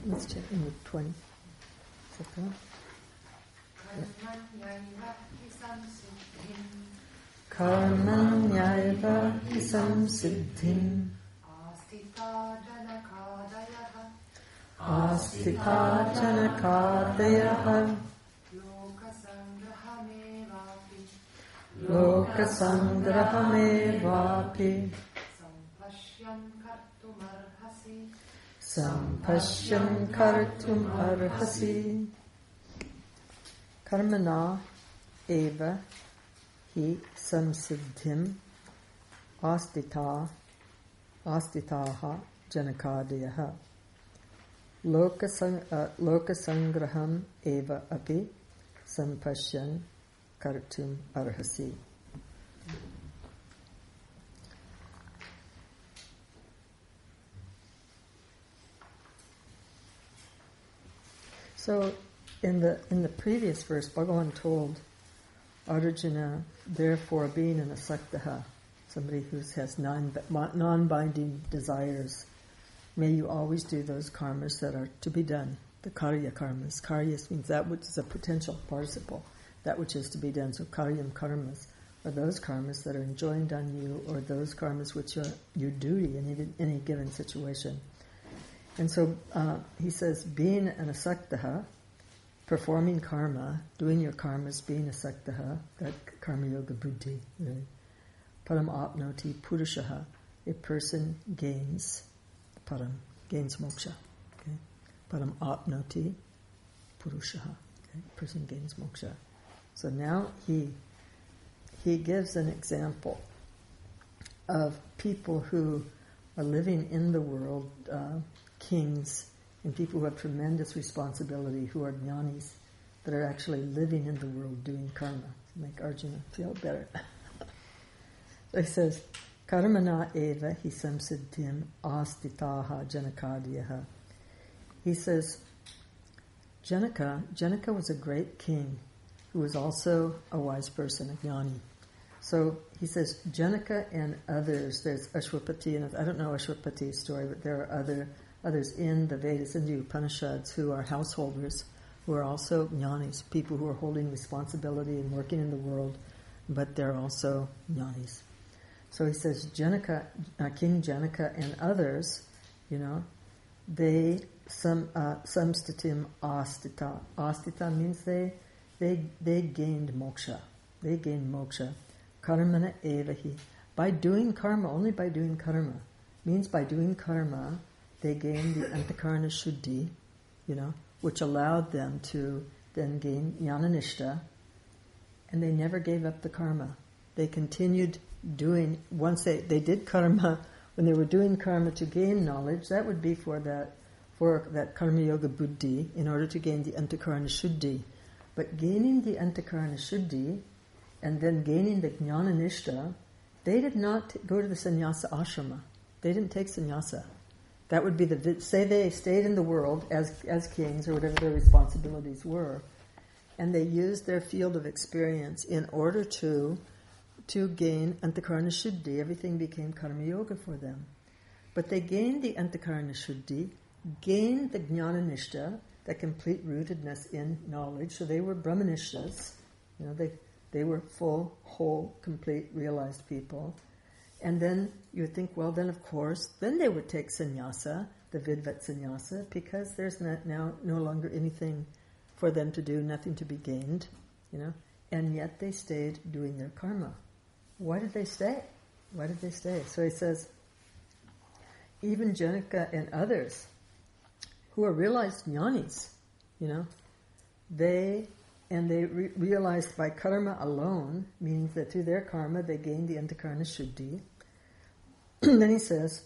let's check in the 20. Karmanyaiva hisam siddhim astika janakadayaha lokasangrahamevapi sampashyan kartum arhasi. Karmana eva hi samsiddhim astitaha janakadayaha lokasangraham eva api sampashyan kartum arhasi. So in the previous verse, Bhagavan told Arjuna, therefore being an asaktaha, somebody who has non-binding desires, may you always do those karmas that are to be done, the karya karmas. Karyas means that which is a potential participle, that which is to be done. So karyam karmas are those karmas that are enjoined on you, or those karmas which are your duty in any given situation. And so he says, being an asaktaha, performing karma, doing your karmas, being asaktaha, that karma yoga buddhi, really. Param apnoti purushaha, a person gains moksha. Okay? Param apnoti purushaha, okay? Person gains moksha. So now he gives an example of people who are living in the world, kings and people who have tremendous responsibility, who are jnanis, that are actually living in the world doing karma to make Arjuna feel better. So he says, Karmana eva hi samsiddhim astitaha janakadiyaha. He says, Janaka was a great king who was also a wise person, a jnani. So he says, Janaka and others, there's Ashwapati, and I don't know Ashwapati's story, but there are others in the Vedas, in the Upanishads, who are householders, who are also jnanis, people who are holding responsibility and working in the world, but they're also jnanis. So he says, Janaka, King Janaka and others, they samstitim astita. Astita means they gained moksha. They gained moksha. Karmana evahi. By doing karma, only by doing karma, means by doing karma, they gained the antakarana shuddhi, which allowed them to then gain jnana-nishta, and they never gave up the karma. They continued doing, once they did karma, when they were doing karma to gain knowledge, that would be for that karma yoga buddhi, in order to gain the antakarana shuddhi. But gaining the antakarana shuddhi, and then gaining the jnana-nishta, they did not go to the sannyasa ashrama. They didn't take sannyasa. That would be say they stayed in the world as kings, or whatever their responsibilities were, and they used their field of experience in order to gain antakarana shuddhi. Everything became karma yoga for them. But they gained the antakarana shuddhi, gained the jnana-nishta, that complete rootedness in knowledge. So they were brahmanishtas, they were full, whole, complete, realized people. And then you would think, well, then of course, then they would take sannyasa, the vidvat sannyasa, because there's now no longer anything for them to do, nothing to be gained, and yet they stayed doing their karma. Why did they stay? So he says, even Janaka and others who are realized jnanis, they realized by karma alone, meaning that through their karma they gained the antakarana shuddhi. Then he says,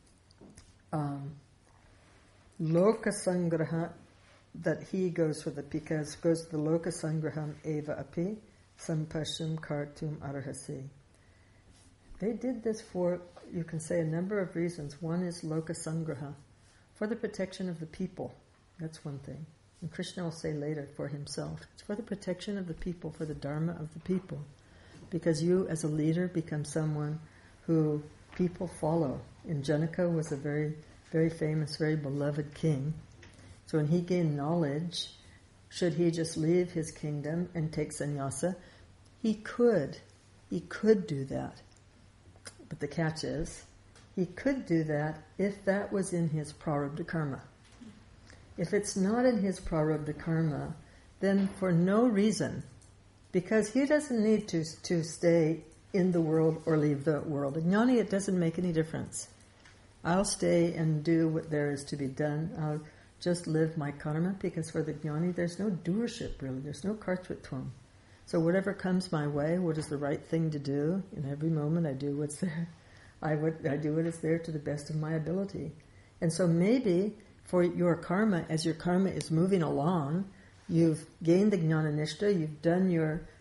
loka sangraha, that he goes to the loka sangraham eva api sampasham kartum arhasi. They did this for, you can say, a number of reasons. One is loka sangraha, for the protection of the people. That's one thing. And Krishna will say later for himself, it's for the protection of the people, for the dharma of the people. Because you, as a leader, become someone who people follow. And Janaka was a very, very famous, very beloved king. So when he gained knowledge, should he just leave his kingdom and take sannyasa? He could. He could do that. But the catch is, he could do that if that was in his prarabdha karma. If it's not in his prarabdha karma, then for no reason, because he doesn't need to stay in the world or leave the world. In jnani, it doesn't make any difference. I'll stay and do what there is to be done. I'll just live my karma, because for the jnani, there's no doership really. There's no kartritvam. So whatever comes my way, what is the right thing to do? In every moment, I do what's there. I do what is there to the best of my ability. And so maybe for your karma, as your karma is moving along, you've gained the jnana-nishta, you've done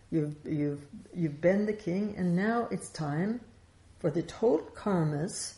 you've been the king, and now it's time for the total karmas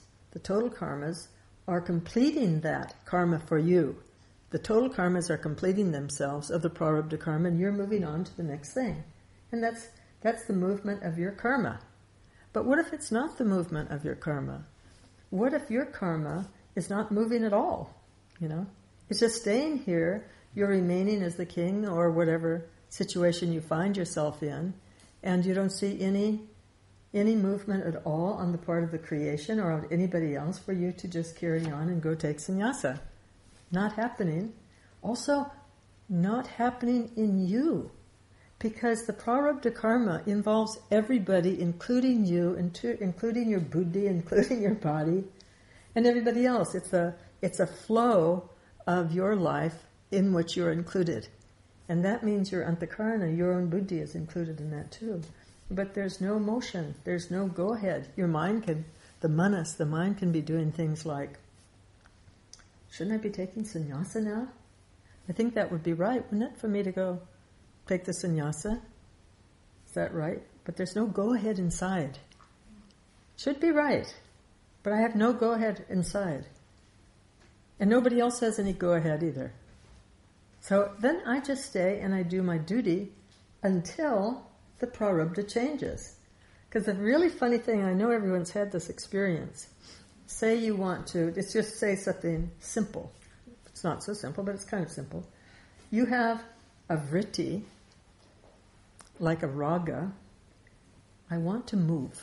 are completing that karma for you. The total karmas are completing themselves of the prarabdha karma, and you're moving on to the next thing. And that's the movement of your karma. But what if it's not the movement of your karma? What if your karma is not moving at all? It's just staying here, you're remaining as the king or whatever situation you find yourself in, and you don't see any movement at all on the part of the creation or of anybody else for you to just carry on and go take sannyasa. Not happening. Also, not happening in you. Because the prarabdha karma involves everybody, including you, including your buddhi, including your body, and everybody else. It's a flow of your life in which you're included. And that means your antakarana, your own buddhi, is included in that too. But there's no motion, there's no go-ahead. Your mind the mind can be doing things like, shouldn't I be taking sannyasa now? I think that would be right, wouldn't it, for me to go take the sannyasa? Is that right? But there's no go-ahead inside. Should be right, but I have no go-ahead inside. And nobody else has any go-ahead either. So then I just stay and I do my duty until the prarabdha changes. Because the really funny thing, I know everyone's had this experience. Say you want to, let's just say something simple. It's not so simple, but it's kind of simple. You have a vritti, like a raga. I want to move.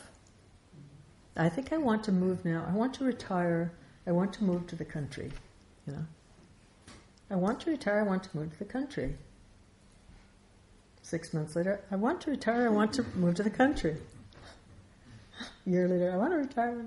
I think I want to move now. I want to retire. I want to move to the country. I want to retire. I want to move to the country. 6 months later, I want to retire. I want to move to the country. A year later, I want to retire.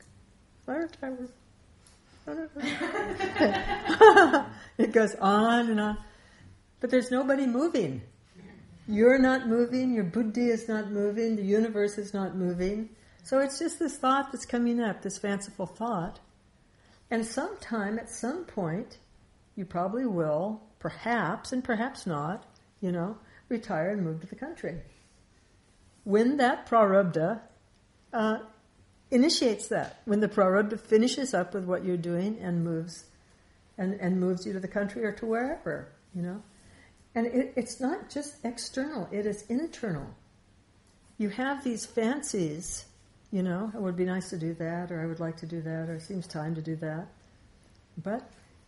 It goes on and on. But there's nobody moving. You're not moving, your buddhi is not moving, the universe is not moving. So it's just this thought that's coming up, this fanciful thought. And sometime, at some point, you probably will, perhaps, and perhaps not, retire and move to the country. When that prarabdha initiates that, when the prarabdha finishes up with what you're doing and moves you to the country or to wherever, And it's not just external, it is internal. You have these fancies, it would be nice to do that, or I would like to do that, or it seems time to do that. But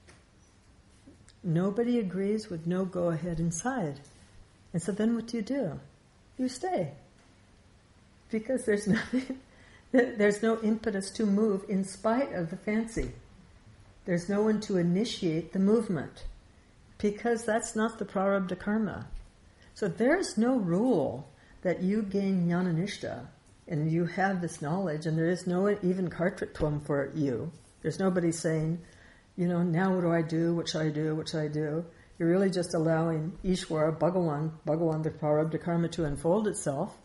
nobody agrees with no go-ahead inside. And so then what do? You stay. Because there's no impetus to move in spite of the fancy. There's no one to initiate the movement. Because that's not the prarabdha karma. So there's no rule that you gain jnana-nishta and you have this knowledge, and there is no even kartritvam for you. There's nobody saying, now what do I do? What should I do? What should I do? You're really just allowing Ishvara, Bhagawan, the prarabdha karma to unfold itself.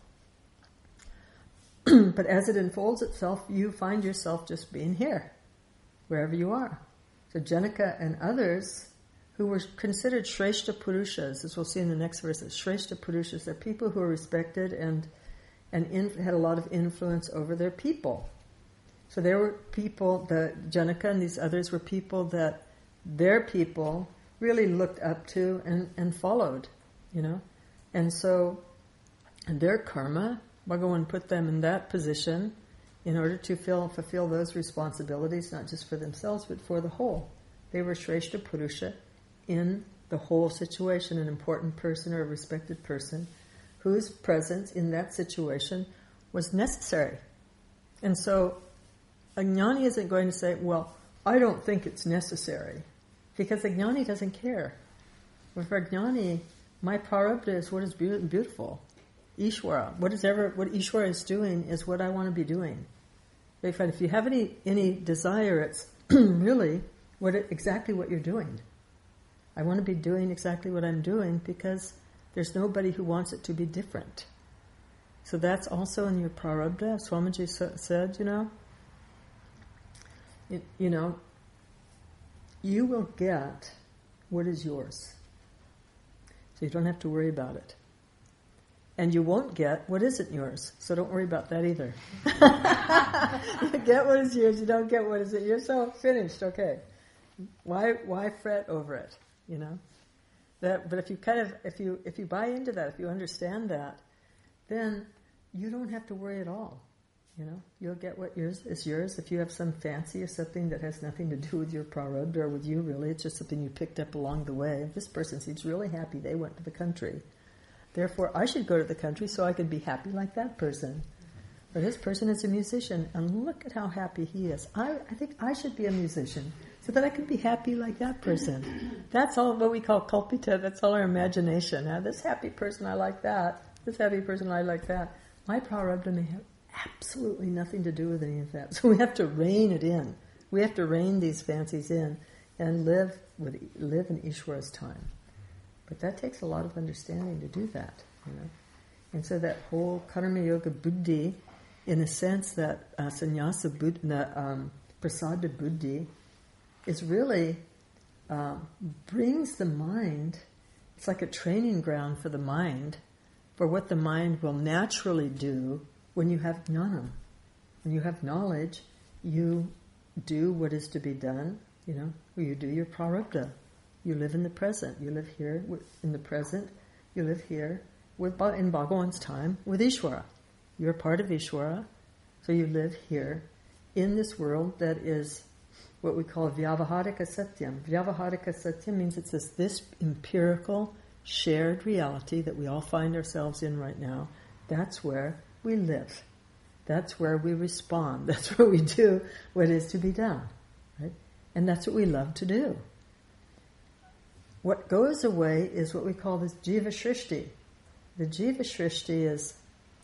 But as it unfolds itself, you find yourself just being here, wherever you are. So Janaka and others who were considered Shrestha Purushas, as we'll see in the next verses, Shrestha Purushas, they're people who are respected and had a lot of influence over their people. So there were people, the Janaka and these others were people that their people really looked up to and followed, And so their karma, Bhagavan put them in that position in order to fulfill those responsibilities, not just for themselves, but for the whole. They were Shrestha Purusha in the whole situation, an important person or a respected person, whose presence in that situation was necessary. And so a jnani isn't going to say, well, I don't think it's necessary, because a jnani doesn't care. But for a jnani, my prarabdha is what is beautiful. Ishvara, what Ishvara is doing is what I want to be doing. If you have any desire, it's really exactly what you're doing. I want to be doing exactly what I'm doing because there's nobody who wants it to be different. So that's also in your prarabdha. Swamiji said, you will get what is yours. So you don't have to worry about it. And you won't get what isn't yours. So don't worry about that either. You get what is yours, you don't get what isn't yours. So finished, okay. Why fret over it? But if you buy into that, if you understand that, then you don't have to worry at all. You'll get what yours is yours. If you have some fancy or something that has nothing to do with your prarabdha or with you really, it's just something you picked up along the way. This person seems really happy they went to the country. Therefore, I should go to the country so I can be happy like that person. Or this person is a musician, and look at how happy he is. I think I should be a musician so that I can be happy like that person. That's all what we call kalpita. That's all our imagination. Now, this happy person, I like that. This happy person, I like that. My prarabdha may have absolutely nothing to do with any of that. So we have to rein it in. We have to rein these fancies in and live in Ishvara's time. But that takes a lot of understanding to do that, And so that whole karma yoga buddhi, in a sense that sannyasa buddhi, prasada buddhi, is really brings the mind. It's like a training ground for the mind, for what the mind will naturally do when you have jnana. When you have knowledge, you do what is to be done. You do your prarabdha. You live in the present. You live here in the present. You live here in Bhagavan's time with Ishvara. You're part of Ishvara, so you live here in this world that is what we call vyavaharika satyam. Vyavaharika satyam means it's this empirical, shared reality that we all find ourselves in right now. That's where we live. That's where we respond. That's where we do what is to be done. Right? And that's what we love to do. What goes away is what we call this jiva shrishti. The jiva shrishti is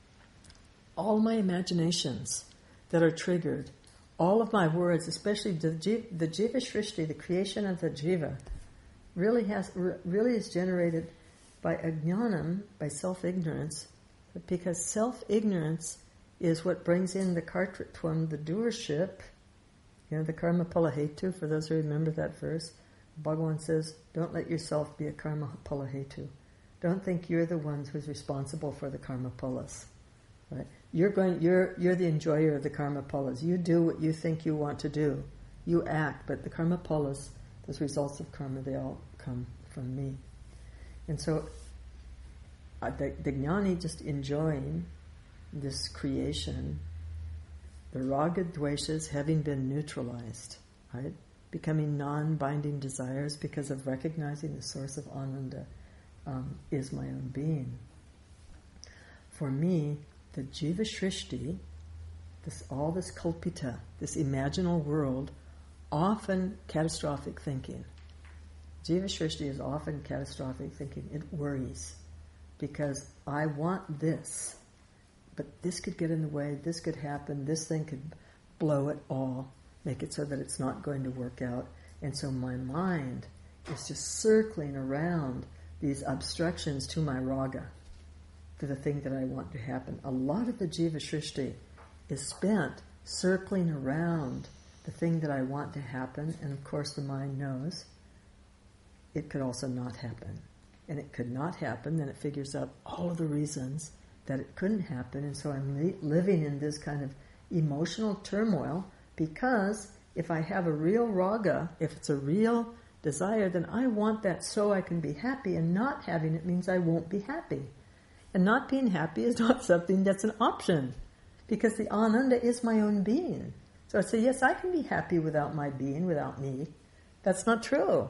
all my imaginations that are triggered, all of my words, especially the jiva shrishti, the creation of the jiva, really is generated by ajnanam, by self-ignorance, because self-ignorance is what brings in the kartritvam, the doership, the karma pala hetu, for those who remember that verse. Bhagavan says, don't let yourself be a karma pala hetu. Don't think you're the one who's responsible for the karma palas. Right? You're the enjoyer of the karma palas. You do what you think you want to do. You act, but the karma palas, those results of karma, they all come from me. And so the jnani just enjoying this creation, the raga dveshas having been neutralized, right? Becoming non-binding desires because of recognizing the source of ananda is my own being. For me, the jiva shrishti, all this kalpita, this imaginal world, often catastrophic thinking. Jiva shrishti is often catastrophic thinking. It worries because I want this, but this could get in the way, this could happen, this thing could blow it all, make it so that it's not going to work out. And so my mind is just circling around these obstructions to my raga, to the thing that I want to happen. A lot of the jiva shrishti is spent circling around the thing that I want to happen, and of course the mind knows it could also not happen. And it could not happen, then it figures out all of the reasons that it couldn't happen, and so I'm living in this kind of emotional turmoil, because if I have a real raga, if it's a real desire, then I want that so I can be happy, and not having it means I won't be happy. And not being happy is not something that's an option, because the ananda is my own being. So I say, yes, I can be happy without my being, without me. That's not true.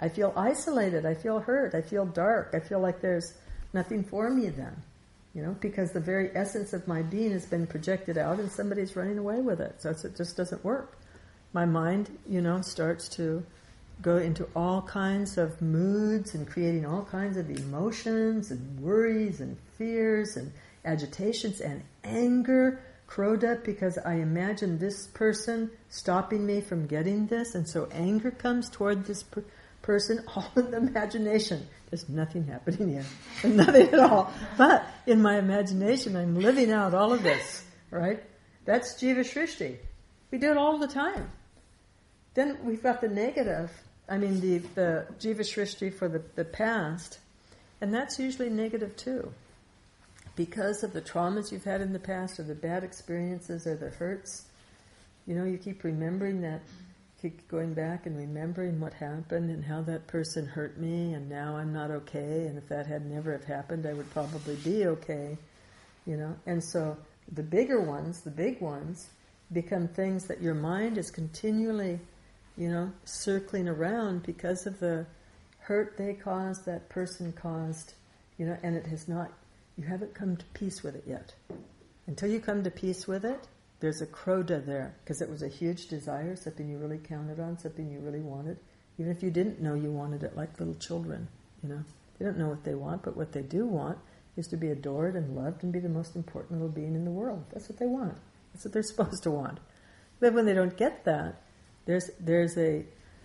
I feel isolated. I feel hurt. I feel dark. I feel like there's nothing for me then. Because the very essence of my being has been projected out and somebody's running away with it. So it just doesn't work. My mind, starts to go into all kinds of moods and creating all kinds of emotions and worries and fears and agitations and anger crowed up because I imagine this person stopping me from getting this, and so anger comes toward this person, all in the imagination. There's nothing happening here. There's nothing at all. But in my imagination, I'm living out all of this, right? That's Jiva Shrishti. We do it all the time. Then we've got the negative, the Jiva Shrishti for the past, and that's usually negative too. Because of the traumas you've had in the past, or the bad experiences, or the hurts, you keep remembering that, keep going back and remembering what happened and how that person hurt me, and now I'm not okay, and if that had never have happened, I would probably be okay, And so the big ones, become things that your mind is continually, circling around because of the hurt they caused, that person caused, and it has not, you haven't come to peace with it yet. Until you come to peace with it, there's a krodha there, because it was a huge desire, something you really counted on, something you really wanted, even if you didn't know you wanted it, like little children, They don't know what they want, but what they do want is to be adored and loved and be the most important little being in the world. That's what they want. That's what they're supposed to want. But when they don't get that, there's a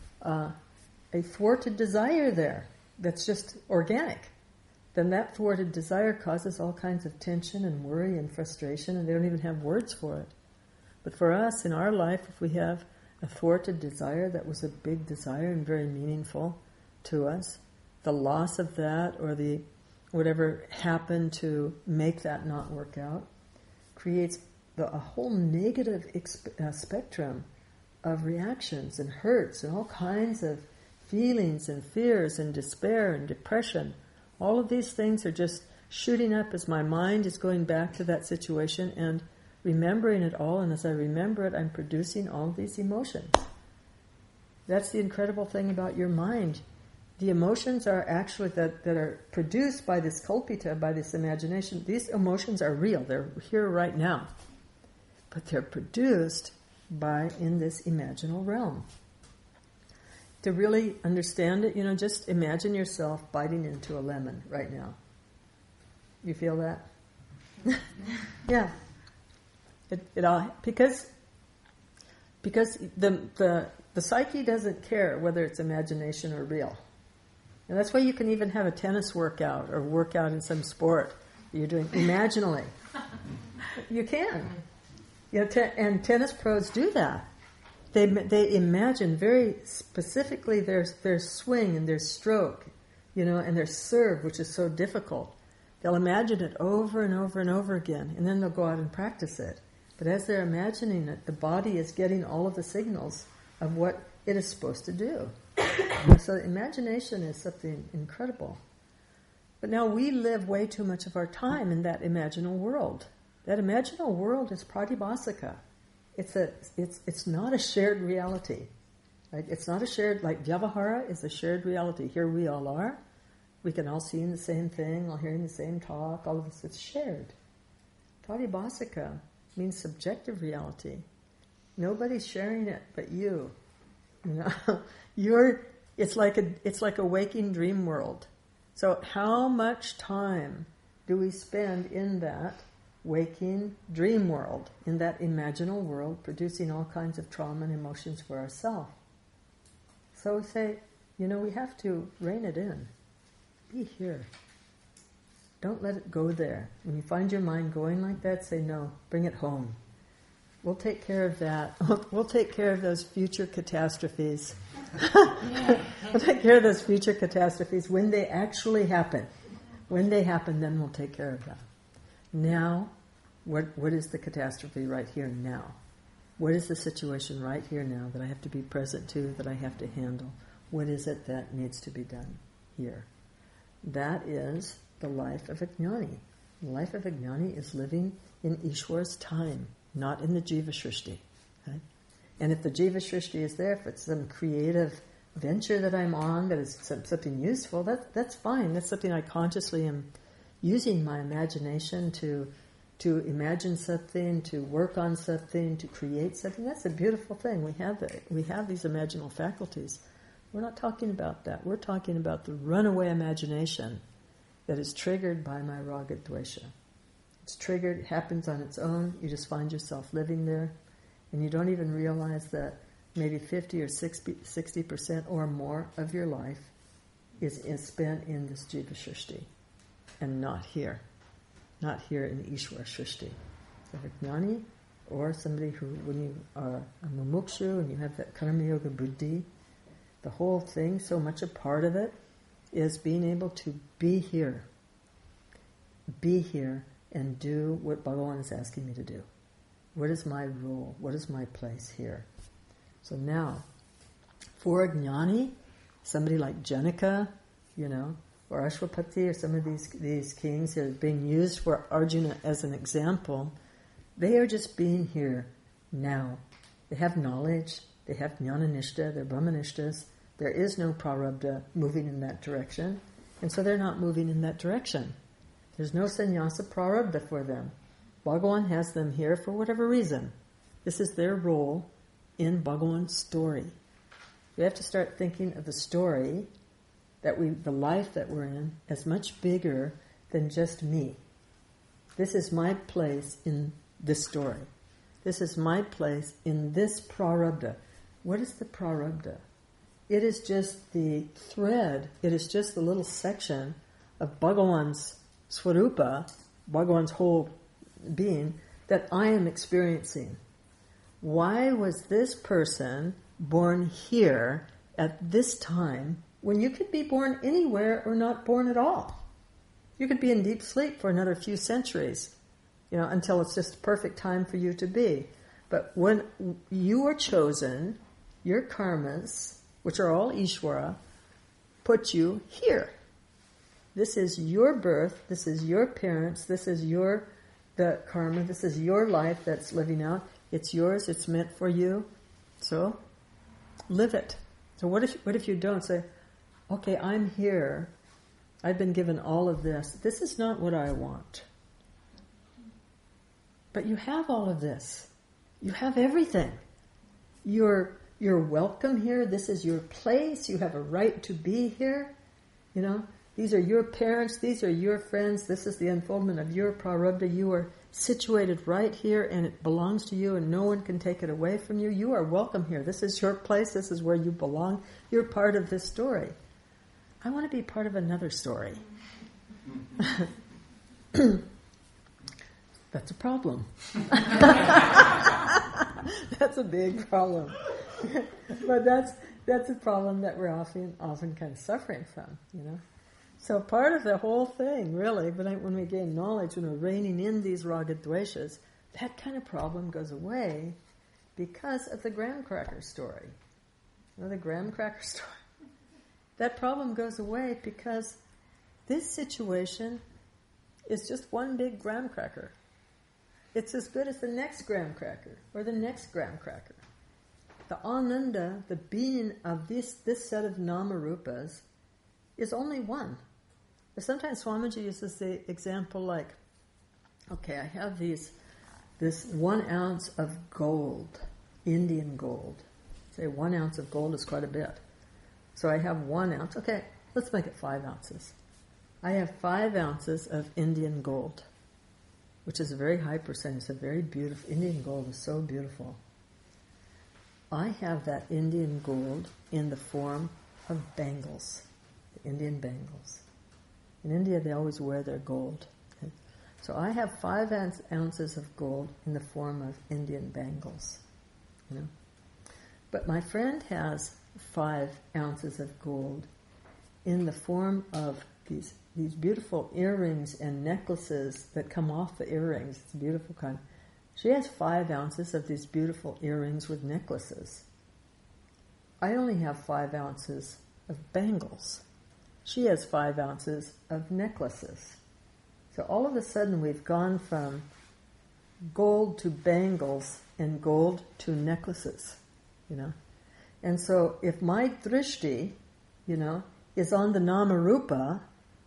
thwarted desire there that's just organic. Then that thwarted desire causes all kinds of tension and worry and frustration, and they don't even have words for it. But for us, in our life, if we have a thwarted desire that was a big desire and very meaningful to us, the loss of that, or the whatever happened to make that not work out, creates a whole negative spectrum of reactions and hurts and all kinds of feelings and fears and despair and depression. All of these things are just shooting up as my mind is going back to that situation and remembering it all, and as I remember it, I'm producing all of these emotions. That's the incredible thing about your mind. The emotions are actually that are produced by this kalpita, by this imagination. These emotions are real. They're here right now. But they're produced in this imaginal realm. To really understand it, just imagine yourself biting into a lemon right now. You feel that? Yeah. It all, because the psyche doesn't care whether it's imagination or real. And that's why you can even have a tennis workout or workout in some sport that you're doing imaginally. You can. And tennis pros do that. They imagine very specifically their swing and their stroke, and their serve, which is so difficult. They'll imagine it over and over and over again, and then they'll go out and practice it. But as they're imagining it, the body is getting all of the signals of what it is supposed to do. So imagination is something incredible. But now we live way too much of our time in that imaginal world. That imaginal world is pratibhasika. It's not a shared reality. Right? It's not a shared, like Vyavahara is a shared reality. Here we all are. We can all see the same thing, all hearing the same talk, all of this. It's shared. Pratibhasika means subjective reality. Nobody's sharing it but you. It's like a waking dream world. So how much time do we spend in that waking dream world, in that imaginal world, producing all kinds of trauma and emotions for ourselves? So we say, we have to rein it in. Be here. Don't let it go there. When you find your mind going like that, say no, bring it home. We'll take care of that. We'll take care of those future catastrophes. We'll take care of those future catastrophes when they actually happen. When they happen, then we'll take care of that. Now, what is the catastrophe right here now? What is the situation right here now that I have to be present to, that I have to handle? What is it that needs to be done here? That is the life of a jnani. The life of a jnani is living in Ishwar's time, not in the Jiva Shrishti. Right? And if the Jiva Shrishti is there, if it's some creative venture that I'm on that is something useful, that's fine. That's something I consciously am using my imagination to imagine something, to work on something, to create something. That's a beautiful thing. We have these imaginal faculties. We're not talking about that. We're talking about the runaway imagination that is triggered by my raga dvesha. It's triggered, it happens on its own. You just find yourself living there, and you don't even realize that maybe 50 or 60% or more of your life is spent in this Jiva Shrishti, and not here in Ishvara Shrishti. So a jnani, or somebody who, when you are a mumukshu and you have that karma yoga buddhi, the whole thing, so much a part of it, is being able to be here and do what Bhagavan is asking me to do. What is my role? What is my place here? So now, for a jnani, somebody like Janaka, or Ashwapati, or some of these kings that are being used for Arjuna as an example, they are just being here now. They have knowledge, they have jnana-nishta, they're brahmanishtas. There is no prarabdha moving in that direction, and so they're not moving in that direction. There's no sannyasa prarabdha for them. Bhagavan has them here for whatever reason. This is their role in Bhagavan's story. We have to start thinking of the story, the life that we're in, as much bigger than just me. This is my place in this story. This is my place in this prarabdha. What is the prarabdha? It is just the thread, it is just the little section of Bhagavan's swarupa, Bhagavan's whole being, that I am experiencing. Why was this person born here at this time when you could be born anywhere or not born at all? You could be in deep sleep for another few centuries, until it's just the perfect time for you to be. But when you are chosen, your karmas, which are all Ishvara, put you here. This is your birth, this is your parents, this is the karma, this is your life that's living out. It's yours, it's meant for you. So, live it. So what if you don't say, okay, I'm here, I've been given all of this. This is not what I want. But you have all of this. You have everything. You're welcome here. This is your place. You have a right to be here. These are your parents. These are your friends. This is the unfoldment of your prarabdha. You are situated right here, and it belongs to you, and no one can take it away from you. You are welcome here. This is your place. This is where you belong. You're part of this story. I want to be part of another story. That's a problem. That's a big problem. But that's a problem that we're often kind of suffering from, So part of the whole thing, really, but when we gain knowledge, when we're reining in these raga dveshas, that kind of problem goes away because of the graham cracker story. The graham cracker story. That problem goes away because this situation is just one big graham cracker. It's as good as the next graham cracker or the next graham cracker. The ananda, the being of this set of nama-rupas, is only one. Sometimes Swamiji uses the example like, okay, I have this 1 ounce of gold, Indian gold. Say 1 ounce of gold is quite a bit. So I have 1 ounce. Okay, let's make it 5 ounces. I have 5 ounces of Indian gold, which is a very high percentage. It's a very beautiful, Indian gold is so beautiful. I have that Indian gold in the form of bangles, the Indian bangles. In India, they always wear their gold. Okay? So I have 5 ounces of gold in the form of Indian bangles. But my friend has 5 ounces of gold in the form of these beautiful earrings and necklaces that come off the earrings. It's a beautiful kind. She has 5 ounces of these beautiful earrings with necklaces. I only have 5 ounces of bangles. She has 5 ounces of necklaces. So all of a sudden we've gone from gold to bangles and gold to necklaces, And so if my drishti, is on the Namarupa,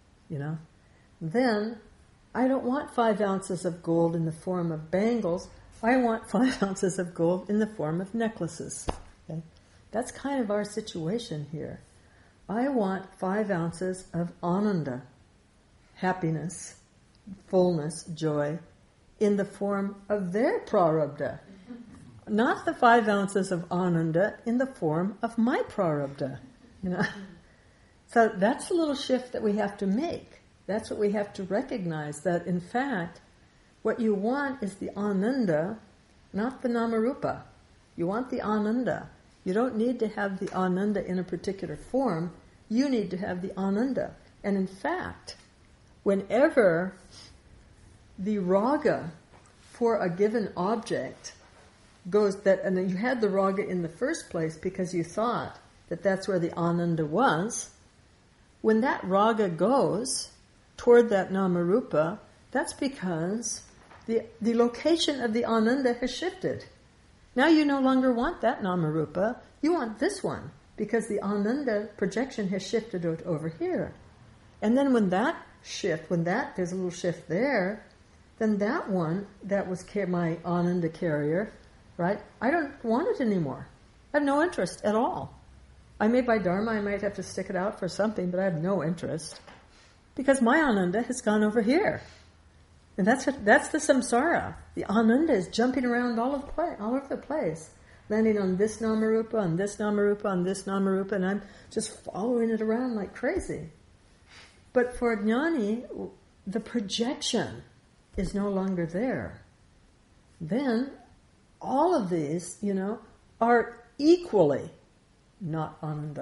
then I don't want 5 ounces of gold in the form of bangles. I want 5 ounces of gold in the form of necklaces. Okay? That's kind of our situation here. I want 5 ounces of ananda, happiness, fullness, joy, in the form of their prarabdha. Not the 5 ounces of ananda in the form of my prarabdha. So that's a little shift that we have to make. That's what we have to recognize, that in fact, what you want is the ananda, not the namarupa. You want the ananda. You don't need to have the ananda in a particular form. You need to have the ananda. And in fact, whenever the raga for a given object goes, and you had the raga in the first place because you thought that that's where the ananda was, when that raga goes toward that namarupa, that's because the location of the ananda has shifted. Now you no longer want that namarupa, you want this one, because the ananda projection has shifted over here. And then when there's a little shift there, then that one, that was my ananda carrier, right? I don't want it anymore. I have no interest at all. I may by dharma, I might have to stick it out for something, but I have no interest. Because my ananda has gone over here. And that's the samsara. The ananda is jumping around all over the place. Landing on this namarupa, on this namarupa, on this namarupa, and I'm just following it around like crazy. But for jnani, the projection is no longer there. Then all of these, are equally not ananda.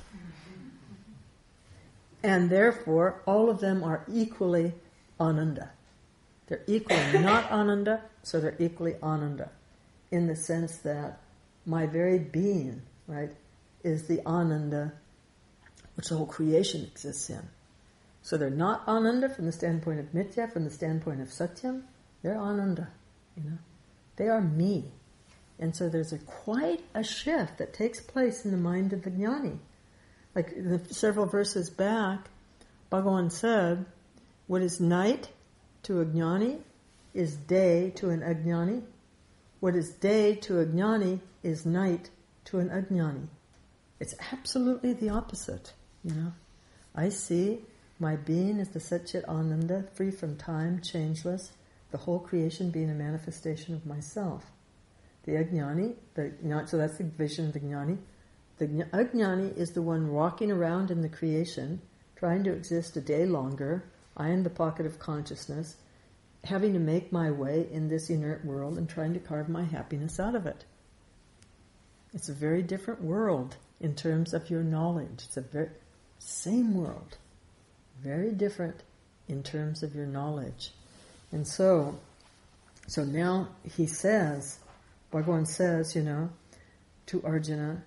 And therefore, all of them are equally ananda. They're equally not ananda, so they're equally ananda. In the sense that my very being, right, is the ananda which the whole creation exists in. So they're not ananda from the standpoint of mithya, from the standpoint of satyam. They're ananda, They are me. And so there's quite a shift that takes place in the mind of the jnani. Like several verses back, Bhagavan said, what is night to a jnani is day to an ajnani. What is day to a jnani is night to an ajnani. It's absolutely the opposite, I see my being is the Satchit Ananda, free from time, changeless, the whole creation being a manifestation of myself. The ajnani, so that's the vision of the jnani. The ajnani is the one walking around in the creation, trying to exist a day longer, I in the pocket of consciousness, having to make my way in this inert world and trying to carve my happiness out of it. It's a very different world in terms of your knowledge. It's a very same world, very different in terms of your knowledge. And so now he says, Bhagavan says, to Arjuna,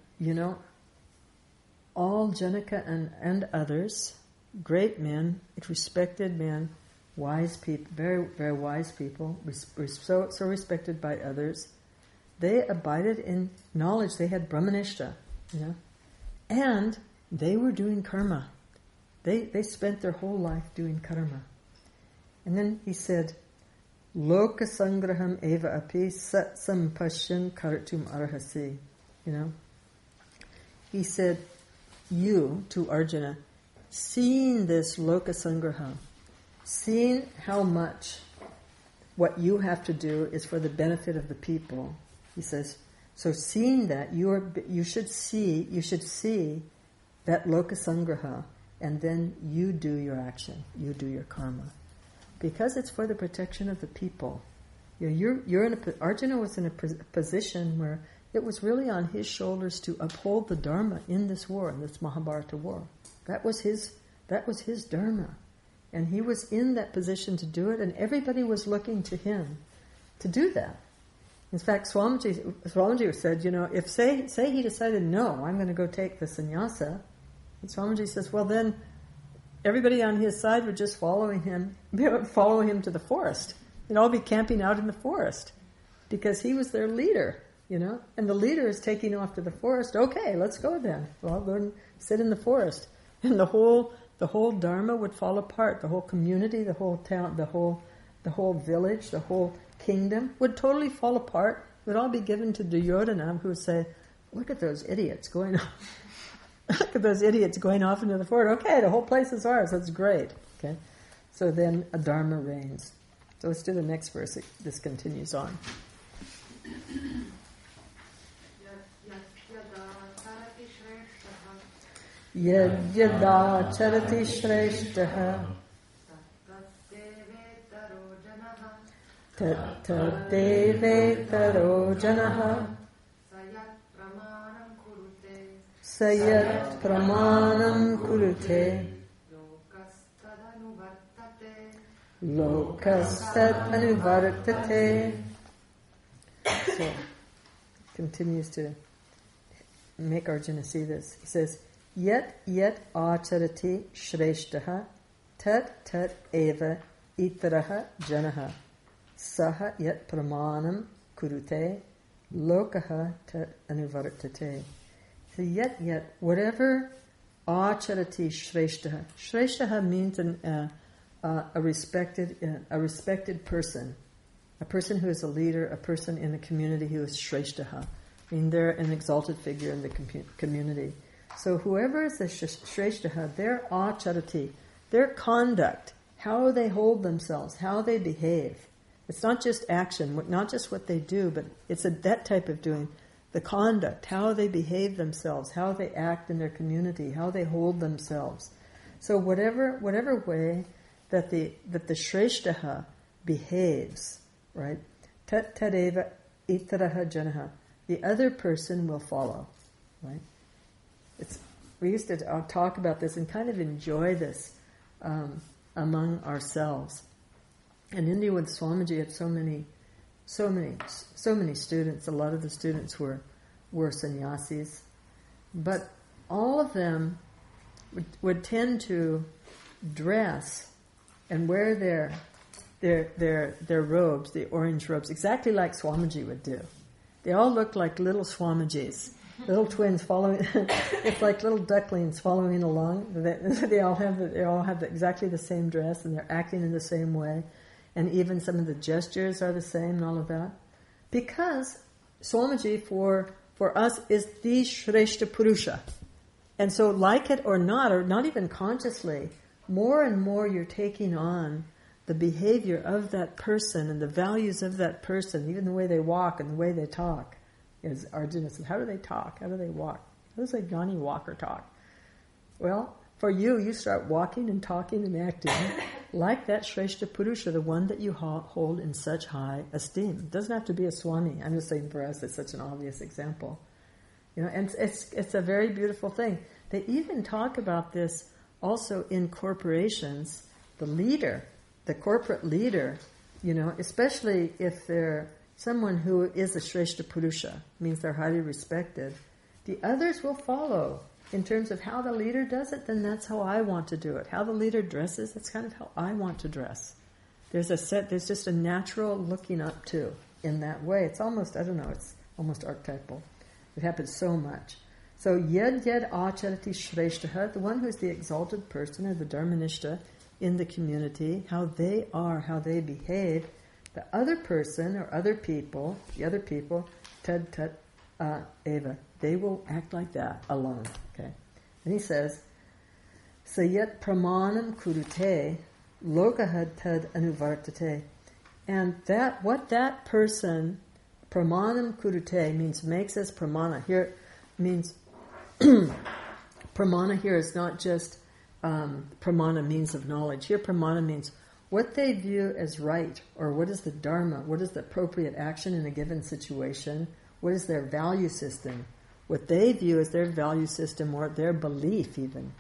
all Janaka and others, great men, respected men, wise people, very, very wise people, so respected by others, they abided in knowledge. They had Brahmanishta, and they were doing karma. They spent their whole life doing karma. And then he said, Loka sangraham eva api sat sampashyan kartum arhasi. He said, you, to Arjuna, seeing this loka sangraha, seeing how much what you have to do is for the benefit of the people, he says, so seeing that, you should see that loka sangraha, and then you do your action, you do your karma. Because it's for the protection of the people. Arjuna was in a position where it was really on his shoulders to uphold the dharma in this war, in this Mahabharata war. That was his dharma. And he was in that position to do it, and everybody was looking to him to do that. In fact, Swamiji said, if say he decided, no, I'm going to go take the sannyasa, and Swamiji says, well then, everybody on his side would just follow him to the forest. They'd all be camping out in the forest, because he was their leader. And the leader is taking off to the forest. Okay, let's go then. Well, go and sit in the forest. And the whole Dharma would fall apart. The whole community, the whole town, the whole village, the whole kingdom would totally fall apart. It would all be given to Duryodhana, who would say, look at those idiots going off. Look at those idiots going off into the forest. Okay, the whole place is ours. That's great. Okay, so then a Dharma reigns. So let's do the next verse. This continues on. Yada charati shreshtaha tadevetaro janaha sayat pramanam kurute lokastad anuvartate. So, continues to make Arjuna see this. He says, Yet acharati shreshtaha tat eva itaraha janaha saha yet pramanam kurute lokaha tat anuvartate. So yet whatever acharati shreshtaha. Shreshtaha means a respected person, a person who is a leader, a person in a community who is shreshtaha. I mean, they're an exalted figure in the community. So whoever is the shreshtaha, their acharati, their conduct, how they hold themselves, how they behave. It's not just action, not just what they do, but it's that type of doing. The conduct, how they behave themselves, how they act in their community, how they hold themselves. So whatever way that the shreshtaha behaves, right? Tadeva itaraha janaha. The other person will follow, right? We used to talk about this and kind of enjoy this among ourselves. In India with Swamiji, had so many students. A lot of the students were sannyasis, but all of them would tend to dress and wear their robes, the orange robes, exactly like Swamiji would do. They all looked like little Swamijis. Little twins following. It's like little ducklings following along. They all have exactly the same dress, and they're acting in the same way, and even some of the gestures are the same, and all of that. Because Swamiji for us is the Shreshta Purusha, and so like it or not even consciously, more and more you're taking on the behavior of that person and the values of that person, even the way they walk and the way they talk. As Arjuna says, how do they talk? How do they walk? How does a Jnani walk or talk? Well, for you start walking and talking and acting like that Shreshta Purusha, the one that you hold in such high esteem. It doesn't have to be a Swami. I'm just saying for us, it's such an obvious example. And it's a very beautiful thing. They even talk about this also in corporations. The leader, the corporate leader, especially if they're someone who is a Shreshta Purusha, means they're highly respected, the others will follow. In terms of how the leader does it, then that's how I want to do it. How the leader dresses, that's kind of how I want to dress. There's just a natural looking up to in that way. It's almost archetypal. It happens so much. So, yed acharati shreshtaha, the one who's the exalted person or the dharmanishta in the community, how they are, how they behave, the other person or other people, tad eva, they will act like that alone. Okay, and he says, sayat pramanam kurute lokahad tad anuvartate, and what that person pramanam kurute means makes as pramana. Here means pramana here is not just pramana, means of knowledge. Here pramana means what they view as right, or what is the dharma, what is the appropriate action in a given situation, what is their value system, what they view as their value system or their belief,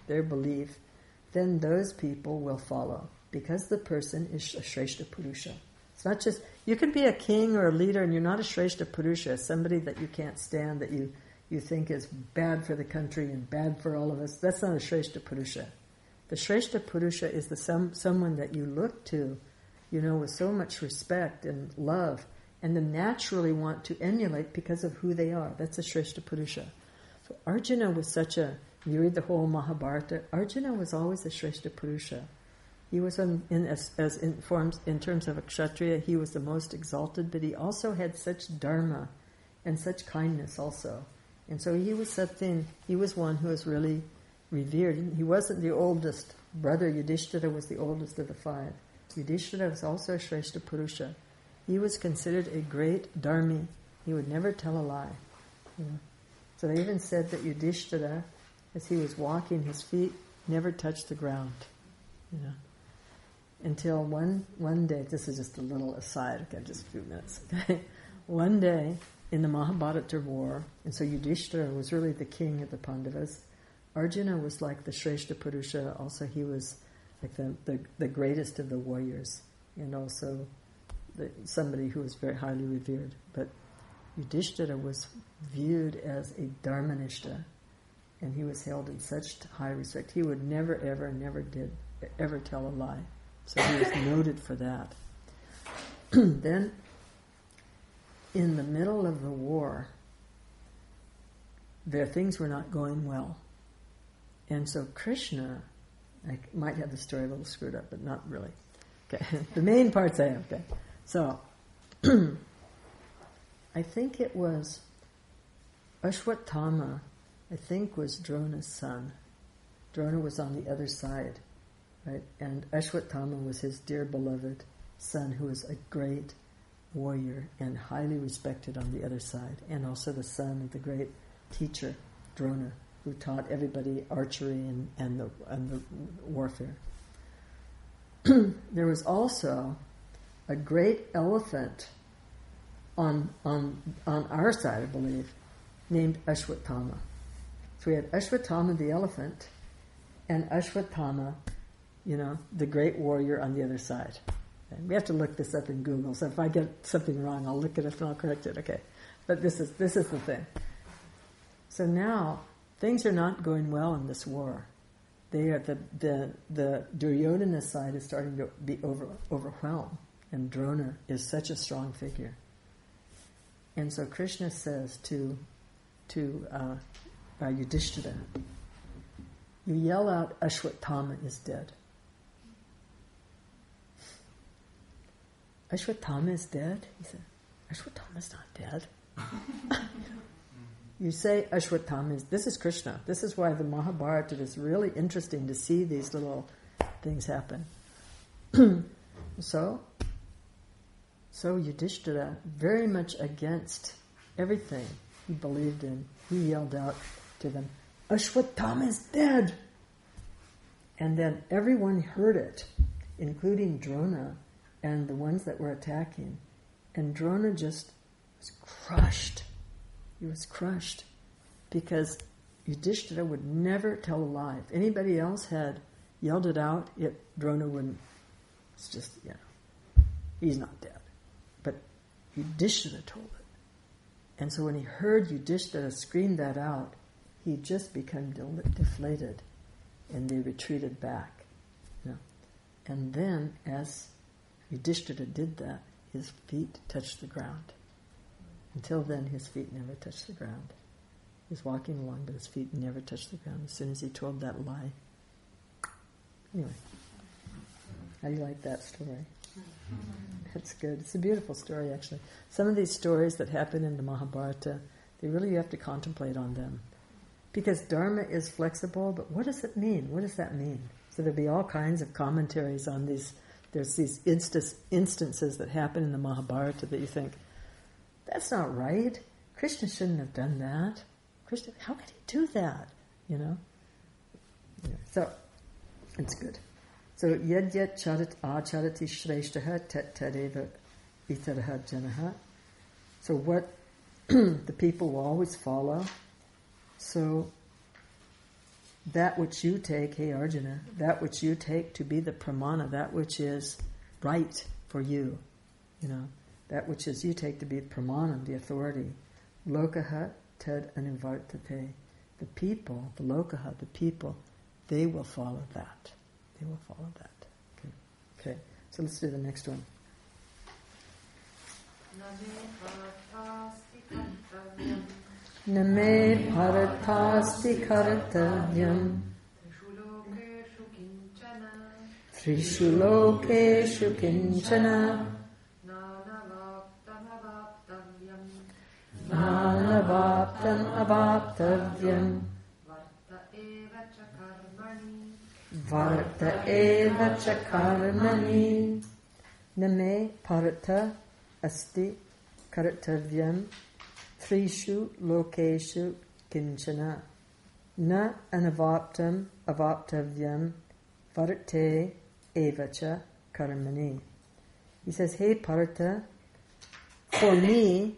then those people will follow, because the person is a Shreshta Purusha. It's not just, you can be a king or a leader and you're not a Shreshta Purusha, somebody that you can't stand, that you think is bad for the country and bad for all of us. That's not a Shreshta Purusha. The Shreshta Purusha is someone that you look to, with so much respect and love, and then naturally want to emulate because of who they are. That's a Shrestha Purusha. So Arjuna was such a, you read the whole Mahabharata, Arjuna was always a Shrestha Purusha. He was in terms of a Kshatriya, he was the most exalted, but he also had such dharma and such kindness also. And so he was one who was really revered. He wasn't the oldest brother. Yudhishthira was the oldest of the 5. Yudhishthira was also a Shrestha Purusha. He was considered a great dharmi. He would never tell a lie. You know? So they even said that Yudhishthira, as he was walking, his feet never touched the ground. You know? Until one day, this is just a little aside, okay, just a few minutes, okay? One day, in the Mahabharata war, and so Yudhishthira was really the king of the Pandavas. Arjuna was like the Shrestha Purusha, also he was like the greatest of the warriors, and also somebody who was very highly revered. But Yudhishthira was viewed as a Dharmanishta, and he was held in such high respect. He would never tell a lie. So he was noted for that. Then, in the middle of the war, things were not going well. And so Krishna, I might have the story a little screwed up, but not really. Okay, the main parts I have, okay. So, I think it was Ashwatthama, I think was Drona's son. Drona was on the other side, right? And Ashwatthama was his dear beloved son, who was a great warrior and highly respected on the other side, and also the son of the great teacher, Drona, who taught everybody archery and the warfare. There was also a great elephant on our side, I believe, named Ashwatthama. So we had Ashwatthama the elephant and Ashwatthama, the great warrior on the other side. Okay? We have to look this up in Google, so if I get something wrong, I'll look it up and I'll correct it. Okay, but this is the thing. So now things are not going well in this war. They are the Duryodhana side is starting to be overwhelmed, and Drona is such a strong figure. And so Krishna says to Yudhishthira, you yell out, Ashwatthama is dead. Ashwatthama is dead? He said, Ashwatthama's not dead. You say Ashwatthama is... This is Krishna. This is why the Mahabharata is really interesting to see these little things happen. So Yudhishthira, very much against everything he believed in, he yelled out to them, Ashwatthama is dead! And then everyone heard it, including Drona and the ones that were attacking. And Drona just was crushed. He was crushed because Yudhishthira would never tell a lie. If anybody else had yelled it out, Drona wouldn't. It's just, he's not dead. But Yudhishthira told it. And so when he heard Yudhishthira scream that out, he just became deflated, and they retreated back. And then, as Yudhishthira did that, his feet touched the ground. Until then, his feet never touched the ground. He was walking along, but his feet never touched the ground as soon as he told that lie. Anyway, how do you like that story? That's good. It's a beautiful story, actually. Some of these stories that happen in the Mahabharata, you have to contemplate on them. Because Dharma is flexible, but what does it mean? What does that mean? So there'll be all kinds of commentaries on these. There's these instances that happen in the Mahabharata that you think, that's not right. Krishna shouldn't have done that. Krishna, how could he do that? So, it's good. So, yad charit acharati shreshtaha tat tadeva itaraha janaha. So what the people will always follow. So, that which you take, hey Arjuna, that which you take to be the pramana, that which is right for you, that which is you take to be pramana, the authority. Lokaha tad anivartate. The people, the lokaha, the people, they will follow that. They will follow that. Okay. So let's do the next one. Name Bharatasti Kartavyam Trishu Lokeshu Kinchana Nanavaptam Avaptavyam Varta Eva Chakarmani Name Bharata Asti Kartavyam Trishu Lokeshu Kinchana Na Anavaptam Avaptavyam Varte Evacha Karmani. He says, hey Bharata, for me,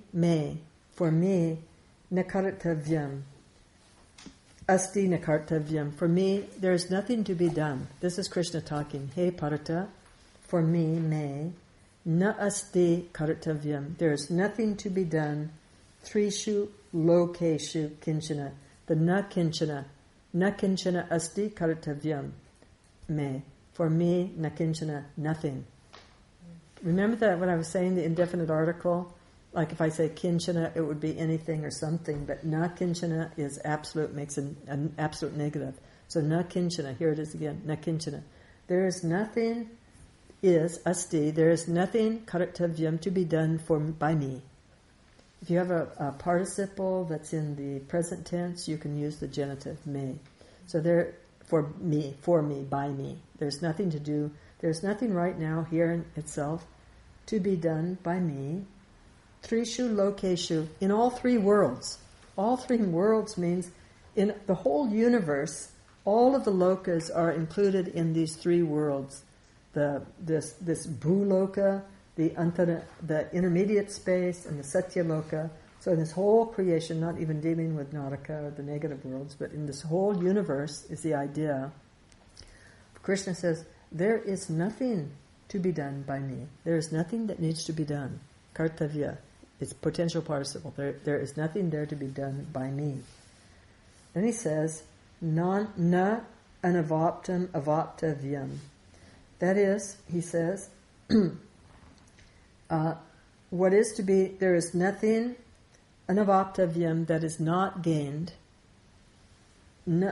Nakartavyam. Asti Nakartavyam. For me, there is nothing to be done. This is Krishna talking. Hey Bharata, for me, Na Asti Kartavyam. There is nothing to be done. Trishu Lokeshu Kinchana. The Na Kinchana Asti Kartavyam. For me, Na Kinchana, nothing. Remember that when I was saying the indefinite article? Like if I say Kinchana, it would be anything or something, but Na Kinchana is absolute, makes an absolute negative. So Na Kinchana, here it is again, Na Kinchana. There is nothing, Asti, there is nothing Kartavyam to be done by me. If you have a participle that's in the present tense, you can use the genitive me. So there, for me, by me. There's nothing to do. There's nothing right now here in itself to be done by me. Trishu Lokeshu, in all three worlds. All three worlds means in the whole universe, all of the lokas are included in these three worlds. This Bhuloka, the intermediate space, and the Satyaloka. So in this whole creation, not even dealing with Naraka or the negative worlds, but in this whole universe is the idea. Krishna says, there is nothing to be done by me. There is nothing that needs to be done. Kartavya, it's potential participle. There is nothing there to be done by me. Then he says, na anavaptam avaptavyam. That is, he says, what is to be, there is nothing anavaptavyam that is not gained. Na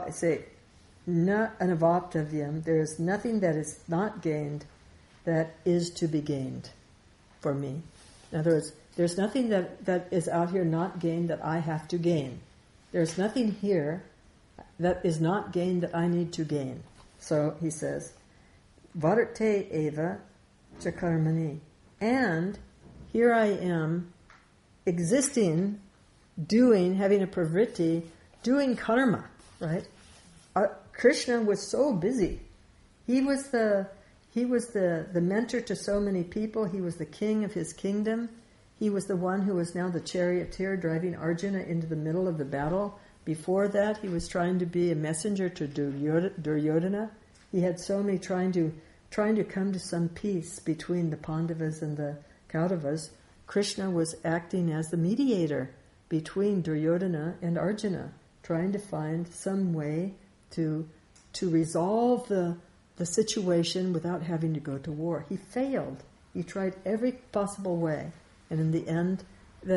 anavaptavyam, there is nothing that is not gained that is to be gained for me. In other words, there's nothing that is out here not gained that I have to gain. There's nothing here that is not gained that I need to gain. So he says, Varte eva chakarmani. And here I am existing, doing, having a pravritti, doing karma, right? Krishna was so busy. He was the mentor to so many people. He was the king of his kingdom. He was the one who was now the charioteer driving Arjuna into the middle of the battle. Before that, he was trying to be a messenger to Duryodhana. He had so many trying to come to some peace between the Pandavas and the Kauravas. Krishna was acting as the mediator between Duryodhana and Arjuna, trying to find some way to resolve the situation without having to go to war. He failed. He tried every possible way, and in the end,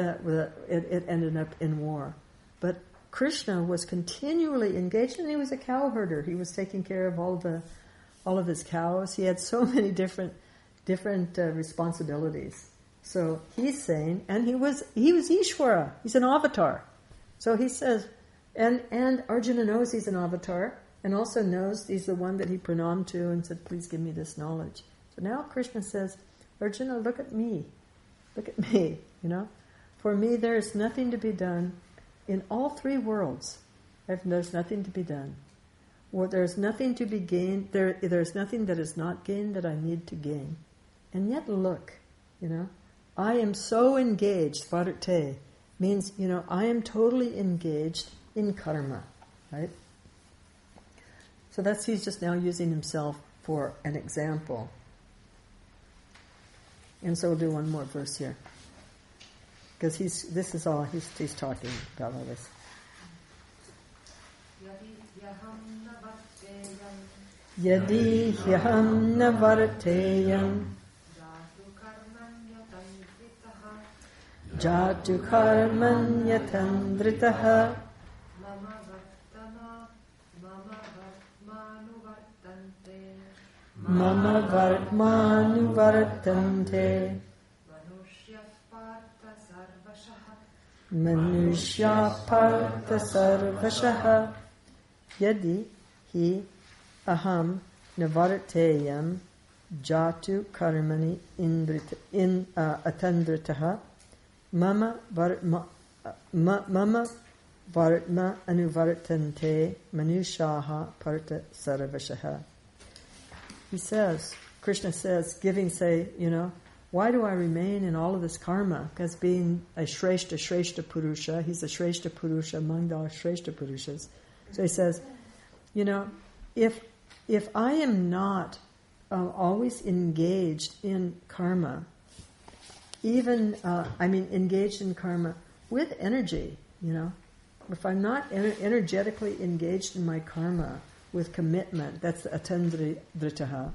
it ended up in war. But Krishna was continually engaged, and he was a cow herder. He was taking care of all of his cows. He had so many different responsibilities. So he's saying, and he was Ishvara. He's an avatar. So he says, and Arjuna knows he's an avatar, and also knows he's the one that he pranamed to and said, please give me this knowledge. So now Krishna says, Arjuna, look at me. Look at me, For me, there is nothing to be done in all three worlds. There's nothing to be done. Well, there's nothing to be gained. There's nothing that is not gained that I need to gain. And yet look, I am so engaged, Varte, means, I am totally engaged in karma, right? So he's just now using himself for an example. And so we'll do one more verse here. Because he's talking about all this. Yadi hyaham na varteyam jatu karmanyatandritaha mama vartmanuvartante manushya partha sarvashaha yadi hi aham navarteyam jatu karmani atandritaha mama vartma anuvartante manushaha partha sarvashaha. He says, Krishna says, why do I remain in all of this karma? Because being a Shrestha Purusha, he's a Shrestha Purusha among the Shrestha Purushas. So he says, if I am not always engaged in karma, engaged in karma with energy, if I'm not energetically engaged in my karma with commitment, that's the atandritaha,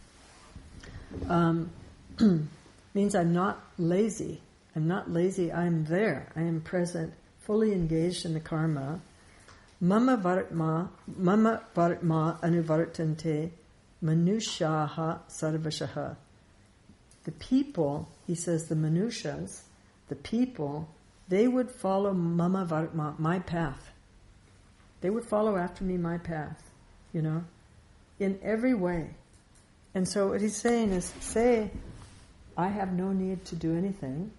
means I'm not lazy. I'm there. I am present, fully engaged in the karma. Mama vartma anuvartante manushaha sarvashaha. The people, he says, the manushas, the people, they would follow mama vartma, my path. They would follow after me my path, in every way. And so what he's saying is, I have no need to do anything,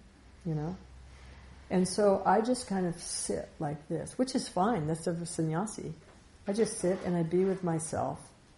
And so I just kind of sit like this, which is fine. That's of a sannyasi. I just sit and I be with myself,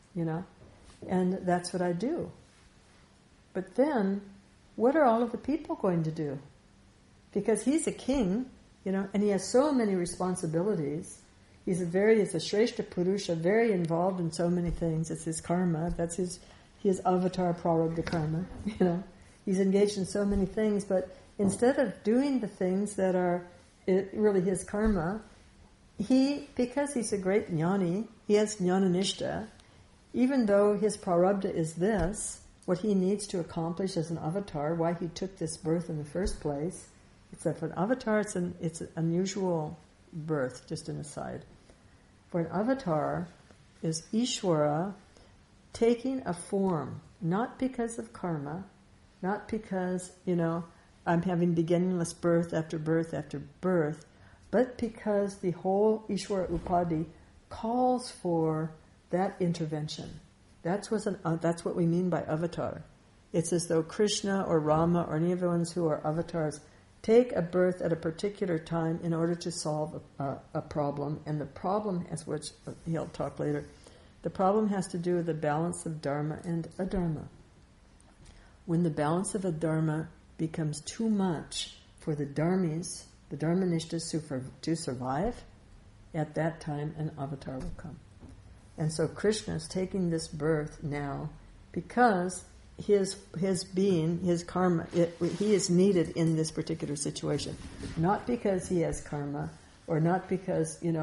and that's what I do. But then, what are all of the people going to do? Because he's a king, and he has so many responsibilities. He's a Shrestha Purusha, very involved in so many things. It's his karma. That's his avatar prarabdha karma, He's engaged in so many things, but instead of doing the things that are really his karma, because he's a great jnani, he has jnananishta, even though his prarabdha is this, what he needs to accomplish as an avatar, why he took this birth in the first place, it's that for an avatar it's an unusual birth, just an aside. For an avatar is Ishvara taking a form, not because of karma, not because, I'm having beginningless birth after birth after birth, but because the whole Ishvara Upadhi calls for that intervention. That's what we mean by avatar. It's as though Krishna or Rama or any of the ones who are avatars take a birth at a particular time in order to solve a problem, and the problem, as which he'll talk later, the problem has to do with the balance of dharma and adharma. When the balance of adharma becomes too much for the dharmis, the dharmanishtas to survive, at that time an avatar will come. And so Krishna is taking this birth now because his being, his karma, he is needed in this particular situation. Not because he has karma, or not because, he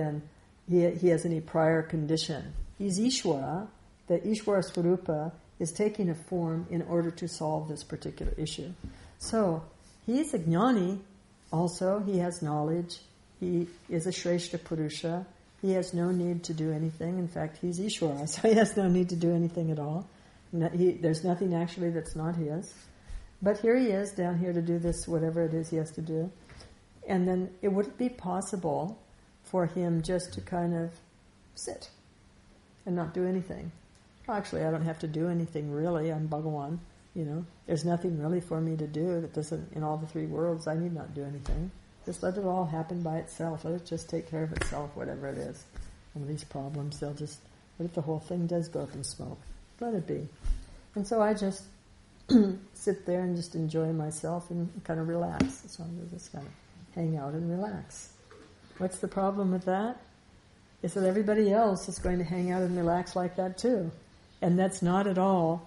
has any prior condition. He's Ishvara, the Ishvara Swarupa is taking a form in order to solve this particular issue. So, he's a jnani also, he has knowledge, he is a Shrestha Purusha, he has no need to do anything. In fact, he's Ishvara, so he has no need to do anything at all. There's nothing actually that's not his. But here he is down here to do this, whatever it is he has to do. And then it wouldn't be possible for him just to kind of sit and not do anything. Well, actually, I don't have to do anything really. I'm Bhagawan. There's nothing really for me to do that doesn't, in all the three worlds, I need not do anything. Just let it all happen by itself. Let it just take care of itself, whatever it is. Some of these problems, what if the whole thing does go up in smoke? Let it be. And so I just sit there and just enjoy myself and kind of relax. So I just kind of hang out and relax. What's the problem with that? Is that everybody else is going to hang out and relax like that too. And that's not at all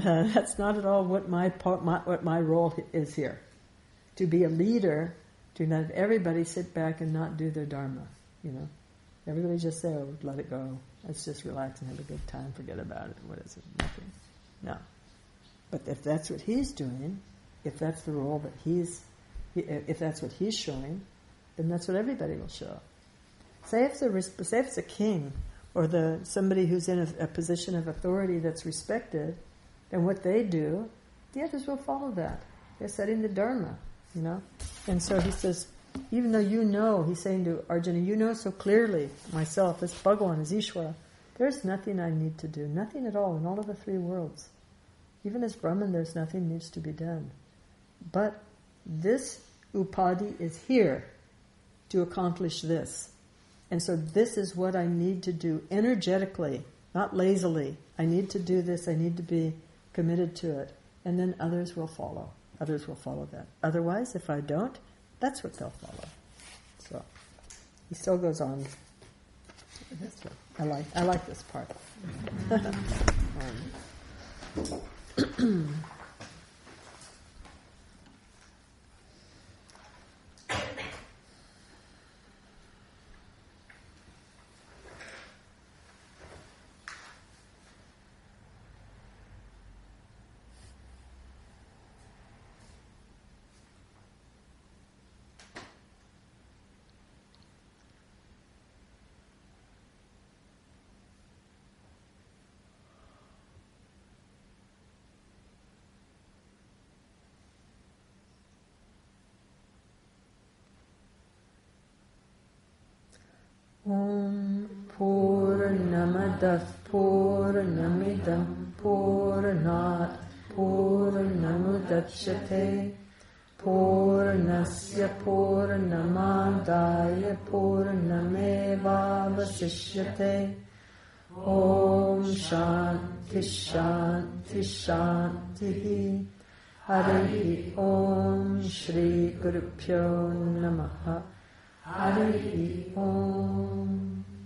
what my role is here. To be a leader, to not have everybody sit back and not do their dharma. Everybody just say, "Oh, let it go. Let's just relax and have a good time. Forget about it. What is it? Nothing." No. But if that's what he's doing, if that's the role that he's if that's what he's showing, then that's what everybody will show. Say if it's a king or somebody who's in a position of authority that's respected, then what they do, the others will follow that. They're setting the Dharma, And so he says, even though he's saying to Arjuna, so clearly, myself, as Bhagavan, as Ishvara, there's nothing I need to do, nothing at all in all of the three worlds. Even as Brahman, there's nothing needs to be done. But this upadhi is here to accomplish this. And so this is what I need to do energetically, not lazily. I need to do this, I need to be committed to it. And then others will follow. Others will follow that. Otherwise, if I don't, that's what they'll follow. So he still goes on. I like this part. Om Purnamadah Purnamidam Purnat Purnamudachyate Purnasya Purnamadaya Purnamevavasishyate Om Shanti Shanti Shanti Harihi Om Shri Guru Pyo Namaha Harihi Om.